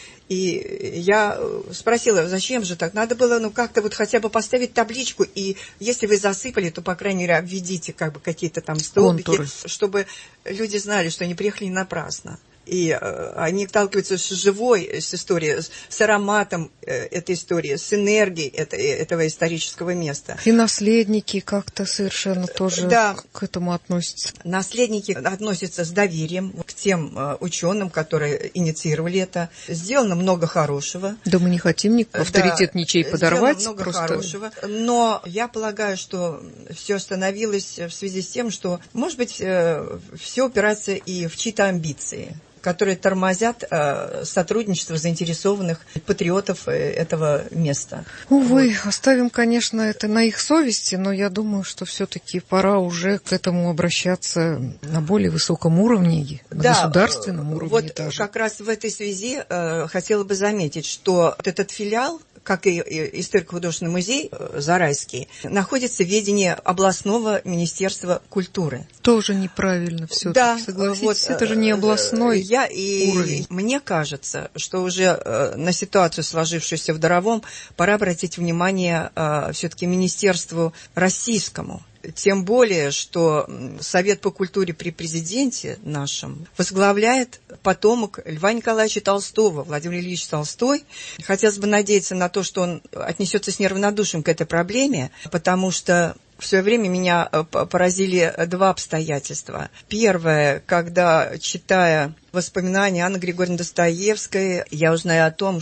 И я спросила, зачем же так? Надо было, ну, как-то вот хотя бы поставить табличку, и если вы засыпали, то, по крайней мере, обведите как бы какие-то там столбики, контуры, чтобы люди знали, что они приехали не напрасно. И э, они сталкиваются с живой, с историей, с ароматом э, этой истории, с энергией это, этого исторического места. И наследники как-то совершенно тоже да, к этому относятся. Наследники относятся с доверием к тем э, ученым, которые инициировали это. Сделано много хорошего. Да, мы не хотим ни авторитет да, ничей подорвать. Сделано много просто... хорошего. Но я полагаю, что все остановилось в связи с тем, что, может быть, э, все упирается и в чьи-то амбиции, которые тормозят э, сотрудничество заинтересованных патриотов этого места. Увы, вот. Оставим, конечно, это на их совести, но я думаю, что все-таки пора уже к этому обращаться на более высоком уровне, на да, государственном уровне вот даже. Как раз в этой связи э, хотела бы заметить, что вот этот филиал, как и историко-художественный музей Зарайский, находится в ведении областного министерства культуры. Тоже неправильно все-таки, да, согласитесь, вот, это же не областной я, и, уровень. Мне кажется, что уже на ситуацию, сложившуюся в Даровом, пора обратить внимание все-таки министерству российскому. Тем более, что Совет по культуре при президенте нашем возглавляет потомок Льва Николаевича Толстого, Владимир Ильич Толстой. Хотелось бы надеяться на то, что он отнесется с неравнодушием к этой проблеме, потому что в свое время меня поразили два обстоятельства. Первое, когда, читая воспоминания Анны Григорьевны Достоевской, я узнаю о том,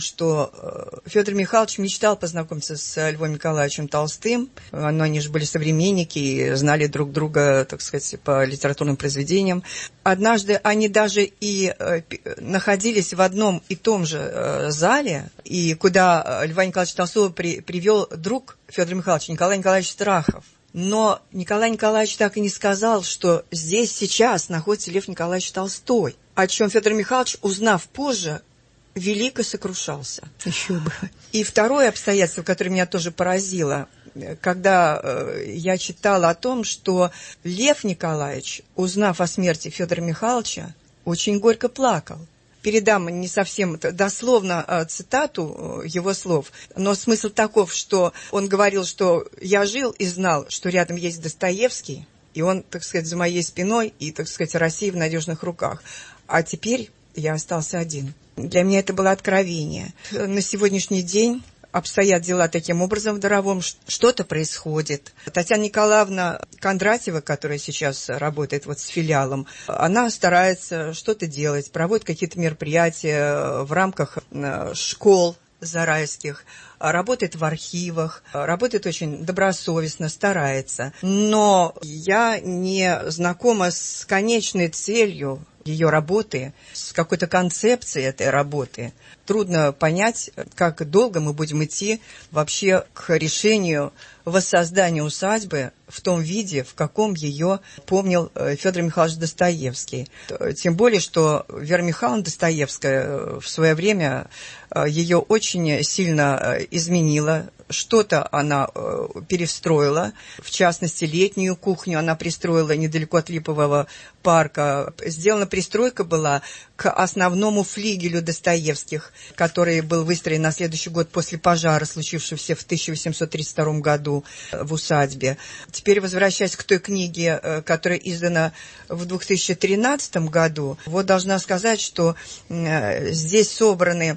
что Федор Михайлович мечтал познакомиться с Львом Николаевичем Толстым. Но они же были современники и знали друг друга, так сказать, по литературным произведениям. Однажды они даже и находились в одном и том же зале, и куда Льва Николаевича Толстого при, привел друг Федора Михайловича, Николай Николаевич Страхов. Но Николай Николаевич так и не сказал, что здесь сейчас находится Лев Николаевич Толстой, о чем Федор Михайлович, узнав позже, велико сокрушался. Еще бы. И второе обстоятельство, которое меня тоже поразило, когда э, я читала о том, что Лев Николаевич, узнав о смерти Федора Михайловича, очень горько плакал. Передам не совсем дословно цитату его слов, но смысл таков, что он говорил, что я жил и знал, что рядом есть Достоевский, и он, так сказать, за моей спиной, и, так сказать, Россия в надежных руках. А теперь я остался один. Для меня это было откровение. На сегодняшний день обстоят дела таким образом в Даровом, что-то происходит. Татьяна Николаевна Кондратьева, которая сейчас работает вот с филиалом, она старается что-то делать, проводит какие-то мероприятия в рамках школ зарайских, работает в архивах, работает очень добросовестно, старается. Но я не знакома с конечной целью ее работы, с какой-то концепцией этой работы. Трудно понять, как долго мы будем идти вообще к решению воссоздания усадьбы в том виде, в каком ее помнил Федор Михайлович Достоевский. Тем более, что Вера Михайловна Достоевская в свое время ее очень сильно изменила. Что-то она перестроила, в частности, летнюю кухню она пристроила недалеко от Липового парка. Сделана пристройка была к основному флигелю Достоевских, который был выстроен на следующий год после пожара, случившегося в тысяча восемьсот тридцать втором году в усадьбе. Теперь, возвращаясь к той книге, которая издана в две тысячи тринадцатом году, вот должна сказать, что здесь собраны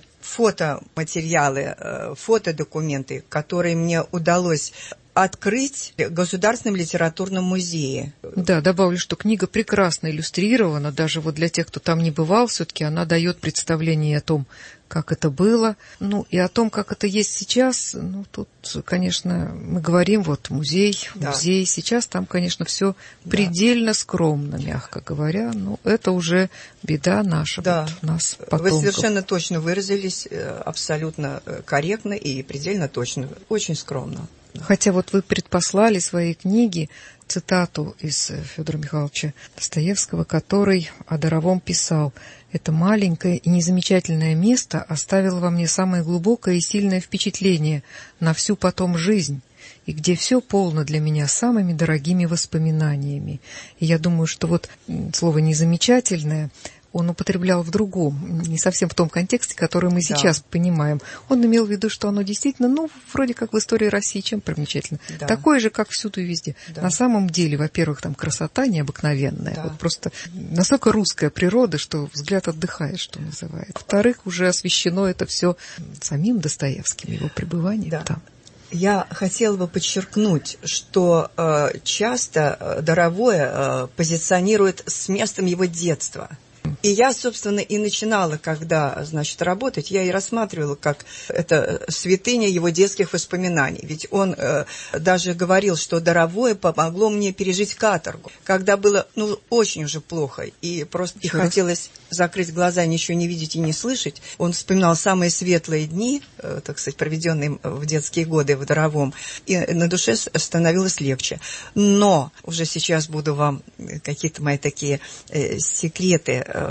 фотоматериалы, фотодокументы, которые мне удалось открыть в Государственном литературном музее. Да, добавлю, что книга прекрасно иллюстрирована, даже вот для тех, кто там не бывал, все-таки она дает представление о том, как это было, ну и о том, как это есть сейчас. Ну, тут, конечно, мы говорим, вот музей, да. музей, сейчас там, конечно, все да. предельно скромно, мягко говоря, но это уже беда наша, да. вот, нас, потомков. Вы совершенно точно выразились, абсолютно корректно и предельно точно, очень скромно. Хотя вот вы предпослали своей книге цитату из Федора Михайловича Достоевского, который о Даровом писал: «Это маленькое и незамечательное место оставило во мне самое глубокое и сильное впечатление на всю потом жизнь, и где все полно для меня самыми дорогими воспоминаниями». И я думаю, что вот слово «незамечательное» он употреблял в другом, не совсем в том контексте, который мы да. сейчас понимаем. Он имел в виду, что оно действительно, ну, вроде как в истории России, чем примечательно. Да. Такое же, как всюду и везде. Да. На самом деле, во-первых, там красота необыкновенная. Да. Вот просто настолько русская природа, что взгляд отдыхает, что называется. Во-вторых, уже освещено это все самим Достоевским, его пребыванием да. там. Я хотела бы подчеркнуть, что э, часто Даровое э, позиционирует с местом его детства. И я, собственно, и начинала, когда, значит, работать, я и рассматривала, как это святыня его детских воспоминаний. Ведь он э, даже говорил, что Даровое помогло мне пережить каторгу, когда было, ну, очень уже плохо, и просто и хотелось закрыть глаза, ничего не видеть и не слышать. Он вспоминал самые светлые дни, э, так сказать, проведенные в детские годы в Даровом, и на душе становилось легче. Но уже сейчас буду вам какие-то мои такие э, секреты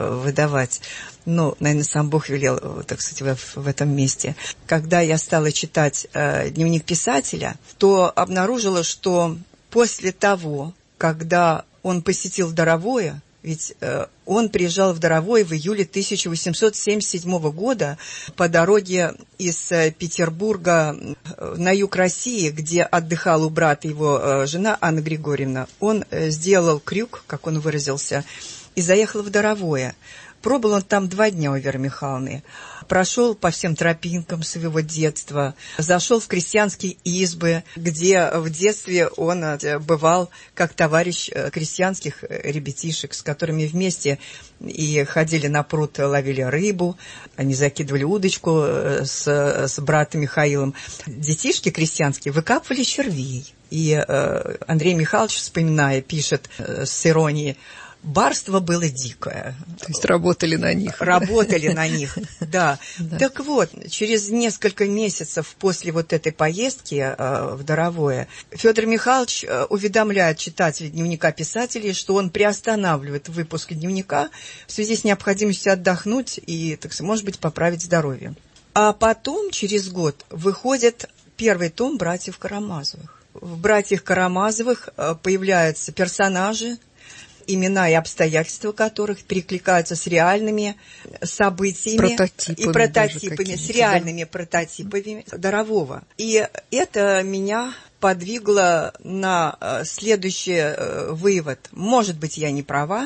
выдавать. Ну, наверное, сам Бог велел, так сказать, в, в этом месте. Когда я стала читать э, дневник писателя, то обнаружила, что после того, когда он посетил Даровое, ведь э, он приезжал в Даровое в июле тысяча восемьсот семьдесят седьмого года по дороге из э, Петербурга э, на юг России, где отдыхала у брата его э, жена Анна Григорьевна. Он э, сделал крюк, как он выразился, и заехал в Даровое. Пробыл он там два дня у Веры Михайловны. Прошел по всем тропинкам своего детства, зашел в крестьянские избы, где в детстве он бывал как товарищ крестьянских ребятишек, с которыми вместе и ходили на пруд, ловили рыбу, они закидывали удочку с, с братом Михаилом. Детишки крестьянские выкапывали червей. И Андрей Михайлович, вспоминая, пишет с иронией: барство было дикое. То есть работали на них. Работали на них, да. Так вот, через несколько месяцев после вот этой поездки в Даровое Федор Михайлович уведомляет читателей дневника писателей, что он приостанавливает выпуск дневника в связи с необходимостью отдохнуть и, так сказать, может быть, поправить здоровье. А потом, через год, выходит первый том «Братьев Карамазовых». В «Братьях Карамазовых» появляются персонажи, имена и обстоятельства которых перекликаются с реальными событиями прототипами и прототипами, с реальными да? прототипами Дарового. И это меня подвигло на следующий вывод. Может быть, я не права,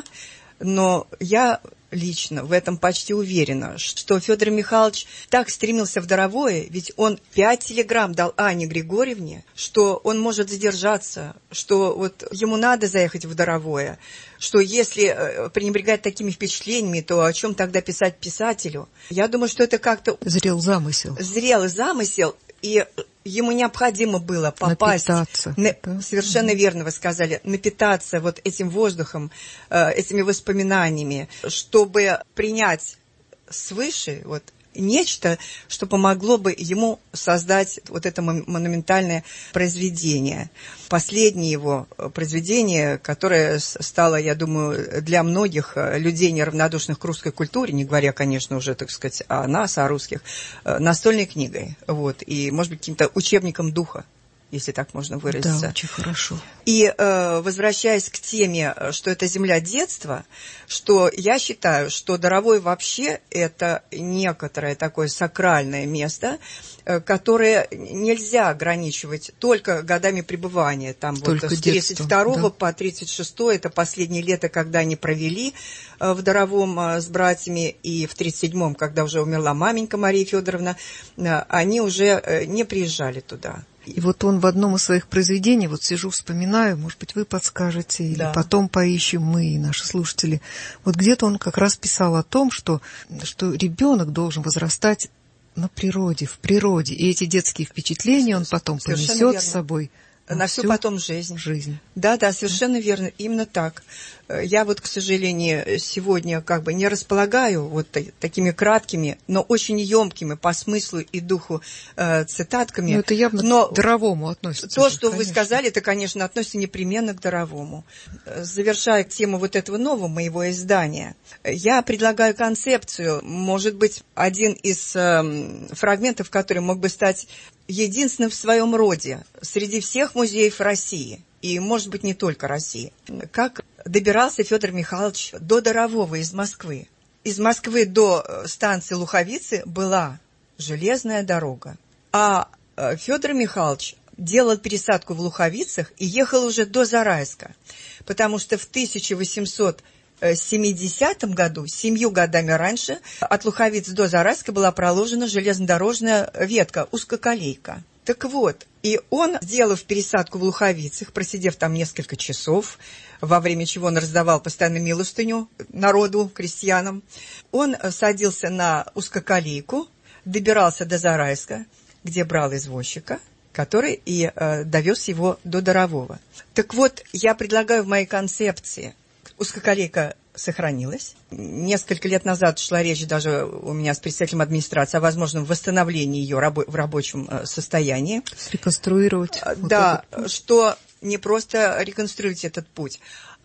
но я лично в этом почти уверена, что Федор Михайлович так стремился в Даровое, ведь он пять телеграмм дал Анне Григорьевне, что он может задержаться, что вот ему надо заехать в Даровое, что если пренебрегать такими впечатлениями, то о чем тогда писать писателю? Я думаю, что это как-то... Зрел замысел. Зрелый замысел, и ему необходимо было попасть... Напитаться. На, да. Совершенно верно вы сказали. Напитаться вот этим воздухом, э, этими воспоминаниями, чтобы принять свыше вот нечто, что помогло бы ему создать вот это монументальное произведение. Последнее его произведение, которое стало, я думаю, для многих людей, неравнодушных к русской культуре, не говоря, конечно, уже, так сказать, о нас, о русских, настольной книгой, вот, и, может быть, каким-то учебником духа, если так можно выразиться. Да, очень хорошо. И э, возвращаясь к теме, что это земля детства, что я считаю, что Даровой вообще это некоторое такое сакральное место, э, которое нельзя ограничивать только годами пребывания. Там только вот с тридцать второго да. по тридцать шестой, это последнее лето, когда они провели э, в Даровом э, с братьями, и в тридцать седьмом, когда уже умерла маменька Мария Федоровна, э, они уже э, не приезжали туда. И вот он в одном из своих произведений, вот сижу, вспоминаю, может быть, вы подскажете, или да. потом поищем мы и наши слушатели. Вот где-то он как раз писал о том, что, что ребенок должен возрастать на природе, в природе. И эти детские впечатления он потом совершенно понесет верно. с собой на, на всю, всю потом жизнь. жизнь. Да, да, совершенно верно, именно так. Я вот, к сожалению, сегодня как бы не располагаю вот такими краткими, но очень емкими по смыслу и духу э, цитатками. Но это явно но к Даровому относится. То, же, что конечно. вы сказали, это, конечно, относится непременно к Даровому. Завершая тему вот этого нового моего издания, я предлагаю концепцию, может быть, один из э, фрагментов, который мог бы стать единственным в своем роде среди всех музеев России. И, может быть, не только России. Как добирался Федор Михайлович до Дарового из Москвы. Из Москвы до станции Луховицы была железная дорога. А Федор Михайлович делал пересадку в Луховицах и ехал уже до Зарайска. Потому что в тысяча восемьсот семидесятом году, семью годами раньше, от Луховиц до Зарайска была проложена железнодорожная ветка, узкоколейка. Так вот, и он, сделав пересадку в Луховицах, просидев там несколько часов, во время чего он раздавал постоянно милостыню народу, крестьянам, он садился на узкоколейку, добирался до Зарайска, где брал извозчика, который и э, довез его до Дарового. Так вот, я предлагаю в моей концепции, узкоколейка сохранилась. Несколько лет назад шла речь даже у меня с представителем администрации о возможном восстановлении ее рабо- в рабочем состоянии. Реконструировать. Да, вот что не просто реконструировать этот путь,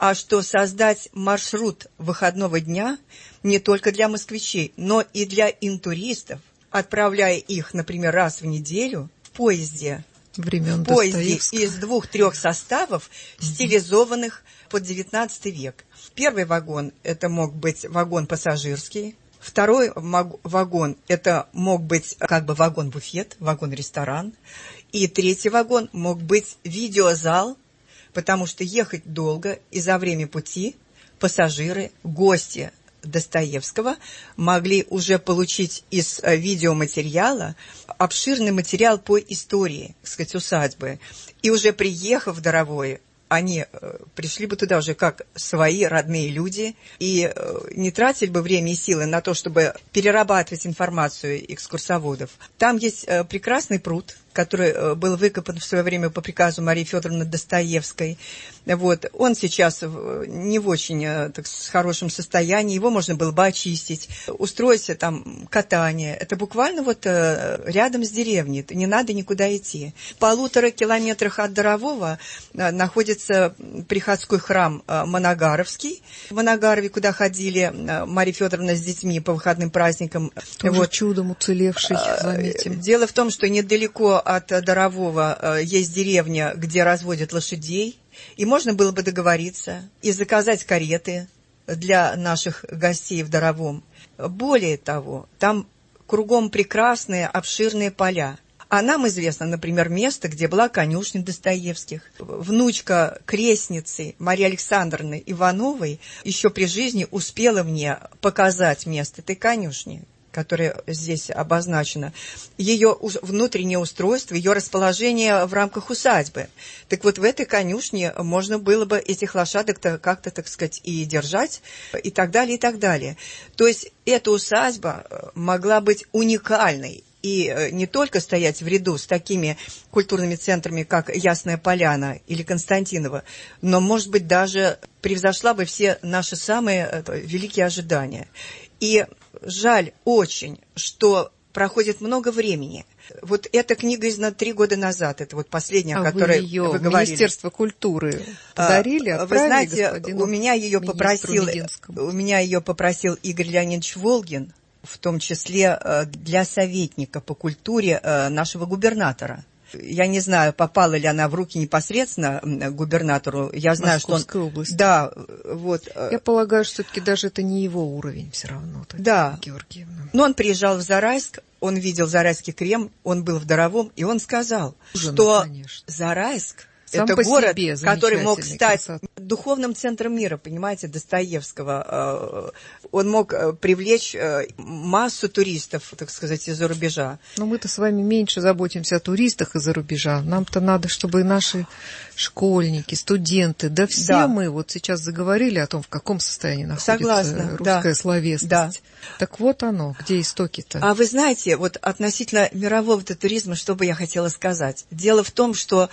а что создать маршрут выходного дня не только для москвичей, но и для интуристов, отправляя их, например, раз в неделю в поезде, Времен в поезде из двух-трех составов, стилизованных под девятнадцатый век. Первый вагон – это мог быть вагон пассажирский. Второй вагон – это мог быть как бы вагон-буфет, вагон-ресторан. И третий вагон мог быть видеозал, потому что ехать долго, и за время пути пассажиры, гости Достоевского могли уже получить из видеоматериала обширный материал по истории, так сказать, усадьбы. И уже приехав в Даровое, они пришли бы туда уже как свои родные люди и не тратили бы время и силы на то, чтобы перерабатывать информацию экскурсоводов. Там есть прекрасный пруд, который был выкопан в свое время по приказу Марии Федоровны Достоевской. Вот. Он сейчас не в очень так, с хорошем состоянии, его можно было бы очистить, устроить там катание. Это буквально вот рядом с деревней, не надо никуда идти. В полутора километрах от Дарового находится приходской храм Моногаровский. В Моногарове, куда ходили Мария Федоровна с детьми по выходным праздникам. Тоже вот. Чудом уцелевший, заметим. Дело в том, что недалеко от Дарового есть деревня, где разводят лошадей, и можно было бы договориться и заказать кареты для наших гостей в Даровом. Более того, там кругом прекрасные обширные поля. А нам известно, например, место, где была конюшня Достоевских. Внучка крестницы Марии Александровны Ивановой еще при жизни успела мне показать место этой конюшни, которая здесь обозначена, ее внутреннее устройство, ее расположение в рамках усадьбы. Так вот, в этой конюшне можно было бы этих лошадок-то как-то, так сказать, и держать, и так далее, и так далее. То есть эта усадьба могла быть уникальной и не только стоять в ряду с такими культурными центрами, как Ясная Поляна или Константиново, но, может быть, даже превзошла бы все наши самые великие ожидания. И жаль очень, что проходит много времени. Вот эта книга издана три года назад, это вот последняя, а о которой вы ее вы говорили. Министерство культуры подарили, а, отправили вы знаете, господину у меня ее попросил, Мединскому. у меня ее попросил Игорь Леонидович Волгин, в том числе для советника по культуре нашего губернатора. Я не знаю, попала ли она в руки непосредственно губернатору. Я знаю, Московской что он... области. Да, вот. Я полагаю, что все-таки даже это не его уровень все равно. Да. Георгиевна. Но он приезжал в Зарайск, он видел Зарайский Кремль, он был в Даровом, и он сказал, Ужина, что конечно. Зарайск Сам это город, себе который мог стать красота. Духовным центром мира, понимаете, Достоевского. Он мог привлечь массу туристов, так сказать, из-за рубежа. Но мы-то с вами меньше заботимся о туристах из-за рубежа. Нам-то надо, чтобы наши школьники, студенты, да все да. мы вот сейчас заговорили о том, в каком состоянии находится Согласна, русская да. словесность. Да. Так вот оно, где истоки-то. А вы знаете, вот относительно мирового туризма, что бы я хотела сказать. Дело в том, что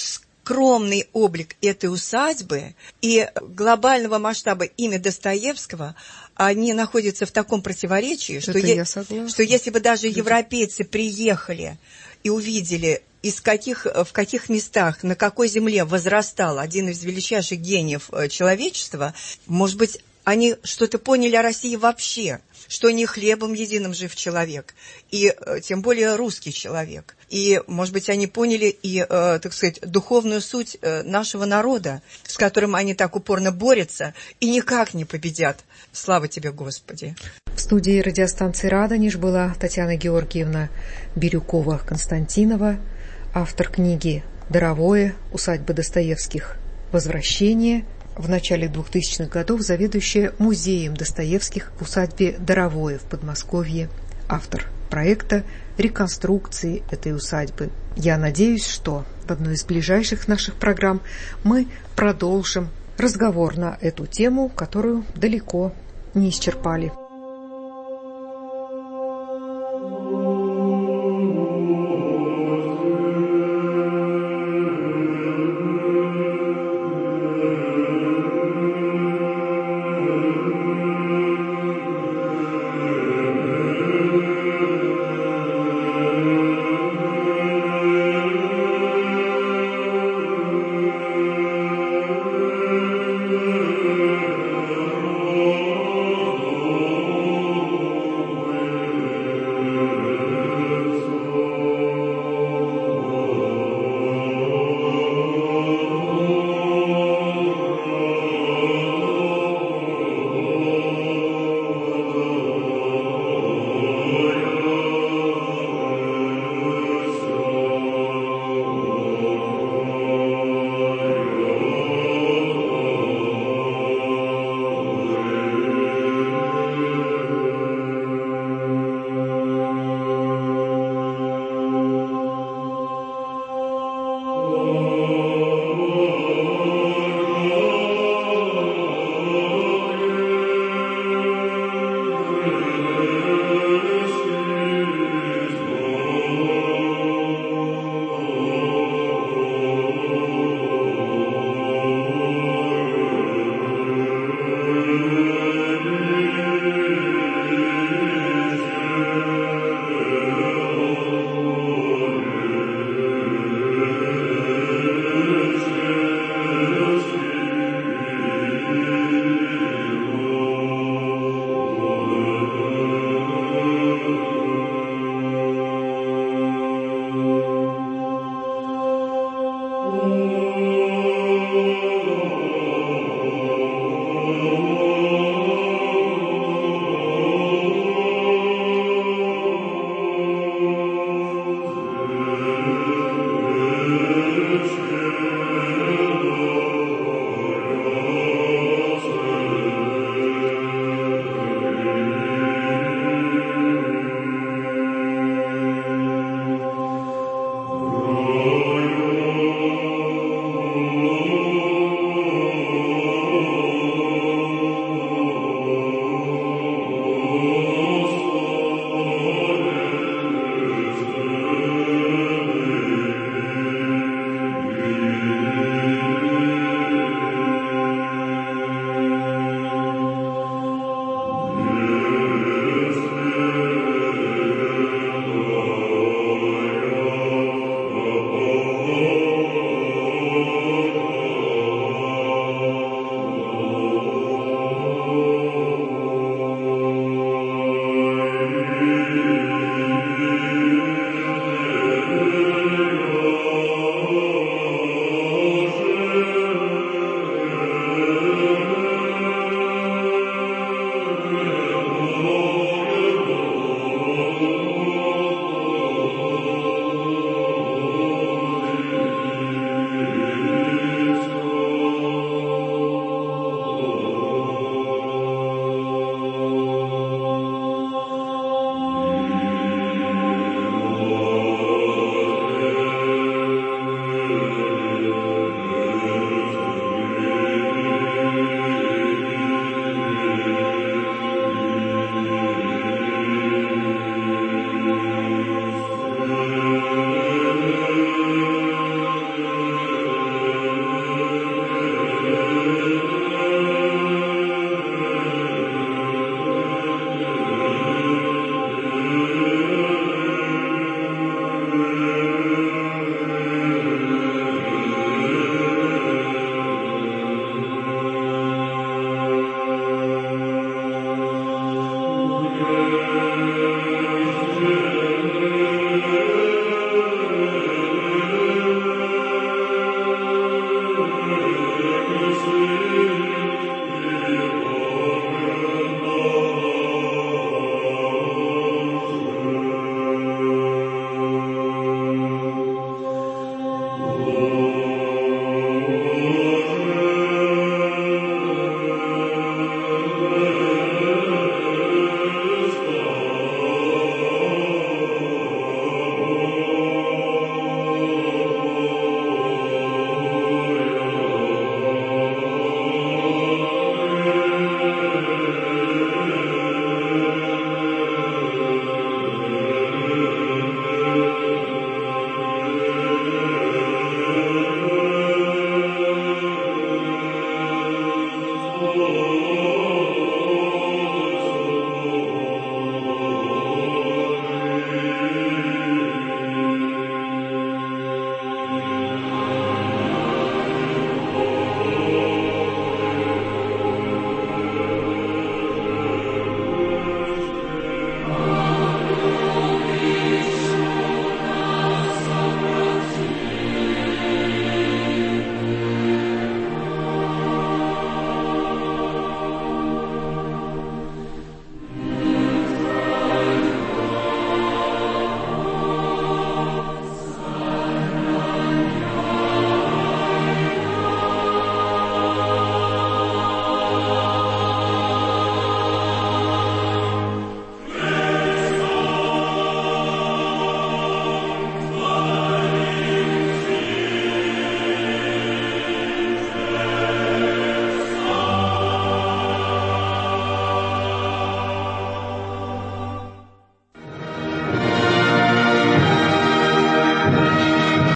скромный облик этой усадьбы и глобального масштаба имя Достоевского, они находятся в таком противоречии, что, е- что если бы даже европейцы приехали и увидели, из каких, в каких местах, на какой земле возрастал один из величайших гениев человечества, может быть, они что-то поняли о России вообще, что не хлебом единым жив человек, и тем более русский человек. И, может быть, они поняли и, так сказать, духовную суть нашего народа, с которым они так упорно борются и никак не победят. Слава тебе, Господи! В студии радиостанции «Радонеж» была Татьяна Георгиевна Бирюкова-Константинова, автор книги «Даровое. Усадьба Достоевских. Возвращение». В начале двухтысячных годов заведующая музеем Достоевских в усадьбе Даровое в Подмосковье, автор проекта реконструкции этой усадьбы. Я надеюсь, что в одной из ближайших наших программ мы продолжим разговор на эту тему, которую далеко не исчерпали.